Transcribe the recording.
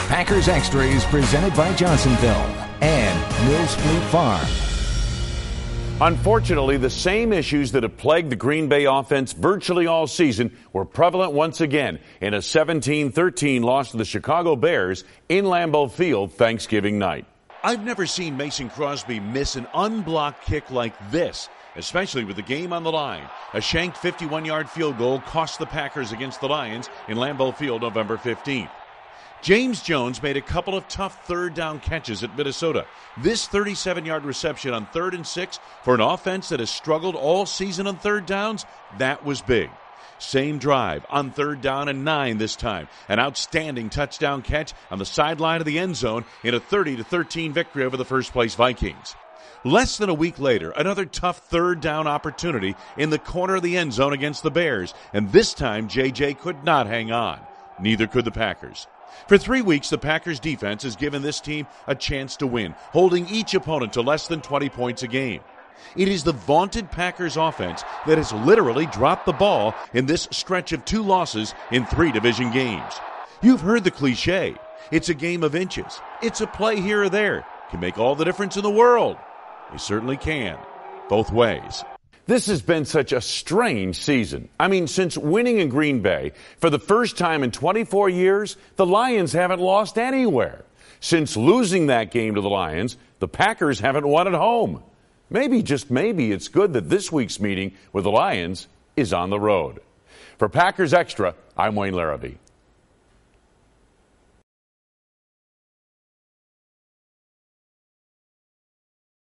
Packers Extra is presented by Johnsonville and Mills Fleet Farm. Unfortunately, the same issues that have plagued the Green Bay offense virtually all season were prevalent once again in a 17-13 loss to the Chicago Bears in Lambeau Field Thanksgiving night. I've never seen Mason Crosby miss an unblocked kick like this, especially with the game on the line. A shanked 51-yard field goal cost the Packers against the Lions in Lambeau Field November 15th. James Jones made a couple of tough third down catches at Minnesota. This 37-yard reception on 3rd and 6 for an offense that has struggled all season on third downs, that was big. Same drive on 3rd down and 9 this time. An outstanding touchdown catch on the sideline of the end zone in a 30-13 victory over the first-place Vikings. Less than a week later, another tough third down opportunity in the corner of the end zone against the Bears, and this time J.J. could not hang on. Neither could the Packers. For 3 weeks, the Packers defense has given this team a chance to win, holding each opponent to less than 20 points a game. It is the vaunted Packers offense that has literally dropped the ball in this stretch of 2 losses in 3 division games. You've heard the cliche. It's a game of inches. It's a play here or there. Can make all the difference in the world. They certainly can. Both ways. This has been such a strange season. I mean, since winning in Green Bay, for the first time in 24 years, the Lions haven't lost anywhere. Since losing that game to the Lions, the Packers haven't won at home. Maybe, just maybe, it's good that this week's meeting with the Lions is on the road. For Packers Extra, I'm Wayne Larrabee.